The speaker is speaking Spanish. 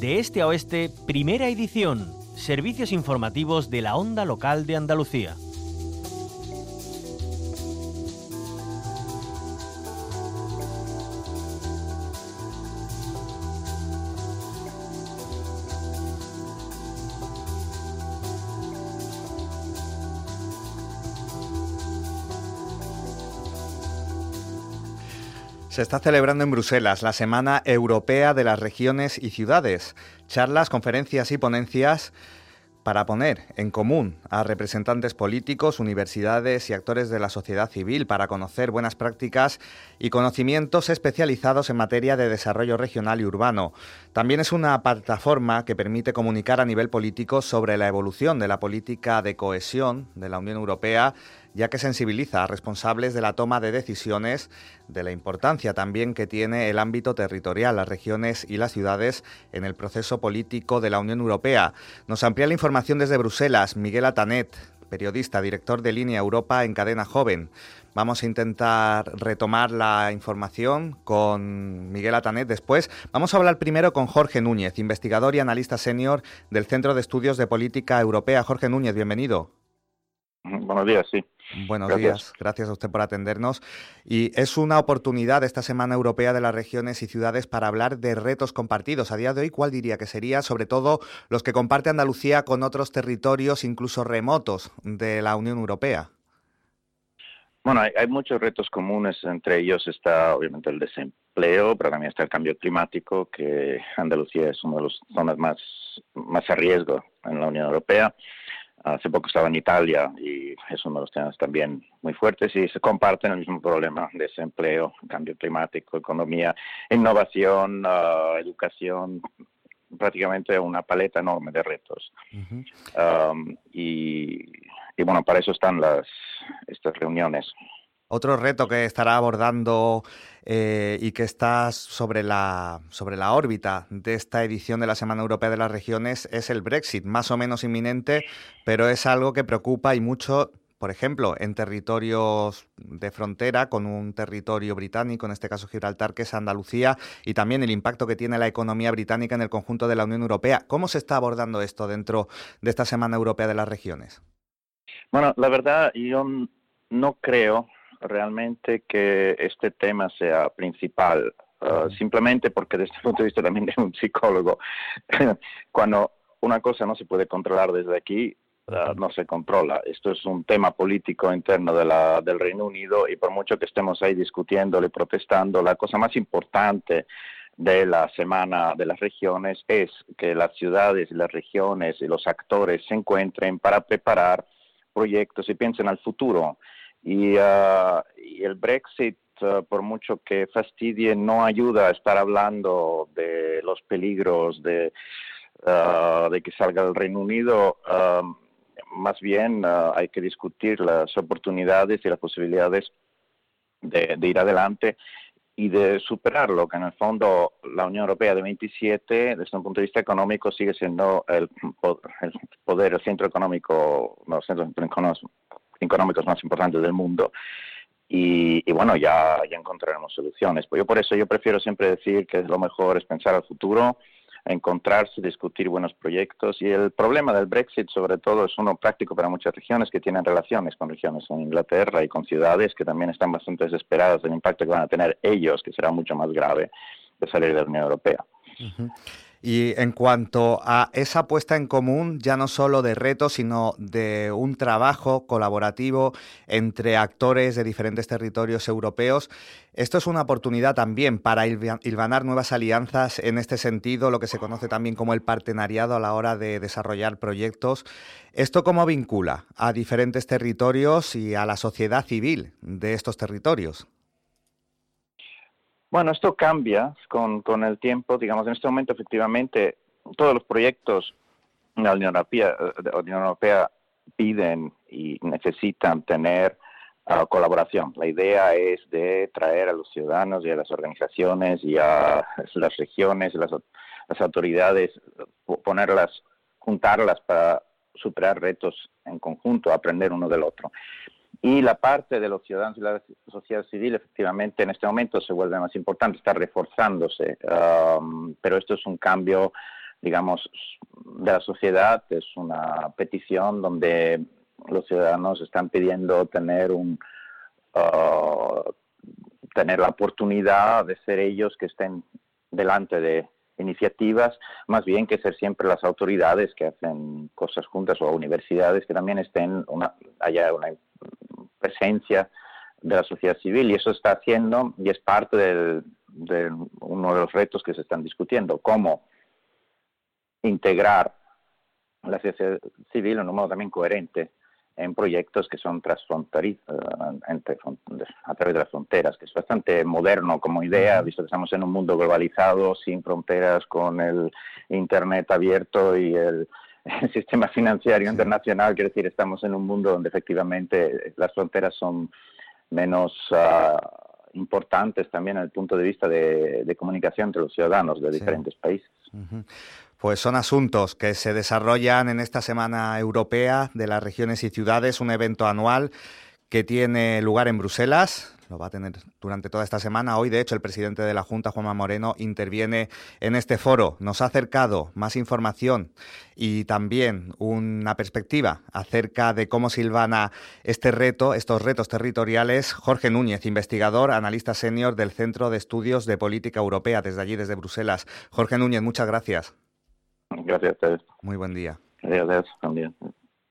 De este a oeste, primera edición. Servicios informativos de la Onda Local de Andalucía. Se está celebrando en Bruselas la Semana Europea de las Regiones y Ciudades. Charlas, conferencias y ponencias para poner en común a representantes políticos, universidades y actores de la sociedad civil para conocer buenas prácticas y conocimientos especializados en materia de desarrollo regional y urbano. También es una plataforma que permite comunicar a nivel político sobre la evolución de la política de cohesión de la Unión Europea, ya que sensibiliza a responsables de la toma de decisiones, de la importancia también que tiene el ámbito territorial, las regiones y las ciudades en el proceso político de la Unión Europea. Nos amplía la información desde Bruselas Miguel Atanet, periodista, director de Línea Europa en Cadena Joven. Vamos a intentar retomar la información con Miguel Atanet después. Vamos a hablar primero con Jorge Núñez, investigador y analista senior del Centro de Estudios de Política Europea. Jorge Núñez, bienvenido. Buenos días, sí. Buenos días, gracias a usted por atendernos. Y es una oportunidad esta Semana Europea de las Regiones y Ciudades para hablar de retos compartidos. A día de hoy, ¿cuál diría que sería, sobre todo, los que comparte Andalucía con otros territorios, incluso remotos, de la Unión Europea? Bueno, hay muchos retos comunes. Entre ellos está, obviamente, el desempleo, pero también está el cambio climático, que Andalucía es una de las zonas más a riesgo en la Unión Europea. Hace poco estaba en Italia y es uno de los temas también muy fuertes y se comparten el mismo problema: desempleo, cambio climático, economía, innovación, educación, prácticamente una paleta enorme de retos. Uh-huh. Y bueno, para eso están estas reuniones. Otro reto que estará abordando y que está sobre la órbita de esta edición de la Semana Europea de las Regiones es el Brexit, más o menos inminente, pero es algo que preocupa y mucho, por ejemplo, en territorios de frontera con un territorio británico, en este caso Gibraltar, que es Andalucía, y también el impacto que tiene la economía británica en el conjunto de la Unión Europea. ¿Cómo se está abordando esto dentro de esta Semana Europea de las Regiones? Bueno, la verdad, yo no creo realmente que este tema sea principal, simplemente porque desde el punto de vista también de un psicólogo, cuando una cosa no se puede controlar desde aquí, no se controla. Esto es un tema político interno del Reino Unido y por mucho que estemos ahí discutiéndolo y protestando, la cosa más importante de la Semana de las Regiones es que las ciudades y las regiones y los actores se encuentren para preparar proyectos y piensen al futuro. Y el Brexit, por mucho que fastidie, no ayuda a estar hablando de los peligros de que salga el Reino Unido. Más bien hay que discutir las oportunidades y las posibilidades de ir adelante y de superarlo, que en el fondo la Unión Europea de 27, desde un punto de vista económico, sigue siendo el centro económico, los centros económicos más importantes del mundo. Y bueno, ya encontraremos soluciones. Pues por eso yo prefiero siempre decir que lo mejor es pensar al futuro, encontrarse, discutir buenos proyectos. Y el problema del Brexit, sobre todo, es uno práctico para muchas regiones que tienen relaciones con regiones en Inglaterra y con ciudades que también están bastante desesperadas del impacto que van a tener ellos, que será mucho más grave de salir de la Unión Europea. Uh-huh. Y en cuanto a esa puesta en común, ya no solo de retos, sino de un trabajo colaborativo entre actores de diferentes territorios europeos, esto es una oportunidad también para hilvanar nuevas alianzas en este sentido, lo que se conoce también como el partenariado a la hora de desarrollar proyectos. ¿Esto cómo vincula a diferentes territorios y a la sociedad civil de estos territorios? Bueno, esto cambia con el tiempo. Digamos, en este momento, efectivamente, todos los proyectos de la Unión Europea piden y necesitan tener colaboración. La idea es de traer a los ciudadanos y a las organizaciones y a las regiones y las autoridades, juntarlas para superar retos en conjunto, aprender uno del otro. Y la parte de los ciudadanos y la sociedad civil, efectivamente, en este momento se vuelve más importante, está reforzándose, pero esto es un cambio digamos, de la sociedad. Es una petición donde los ciudadanos están pidiendo tener tener la oportunidad de ser ellos que estén delante de iniciativas, más bien que ser siempre las autoridades que hacen cosas juntas, o universidades que también haya una presencia de la sociedad civil, y eso está haciendo y es parte de uno de los retos que se están discutiendo, cómo integrar la sociedad civil en un modo también coherente en proyectos que son transfronterizos, a través de las fronteras, que es bastante moderno como idea, visto que estamos en un mundo globalizado, sin fronteras, con el Internet abierto y el sistema financiero internacional. Quiero decir, estamos en un mundo donde efectivamente las fronteras son menos importantes también desde el punto de vista de comunicación entre los ciudadanos de diferentes países. Pues son asuntos que se desarrollan en esta Semana Europea de las Regiones y Ciudades, un evento anual que tiene lugar en Bruselas. Lo va a tener durante toda esta semana. Hoy, de hecho, el presidente de la Junta, Juanma Moreno, interviene en este foro. Nos ha acercado más información y también una perspectiva acerca de cómo silvana estos retos territoriales, Jorge Núñez, investigador, analista senior del Centro de Estudios de Política Europea, desde Bruselas. Jorge Núñez, muchas gracias. Gracias a ustedes. Muy buen día. Gracias, buen día.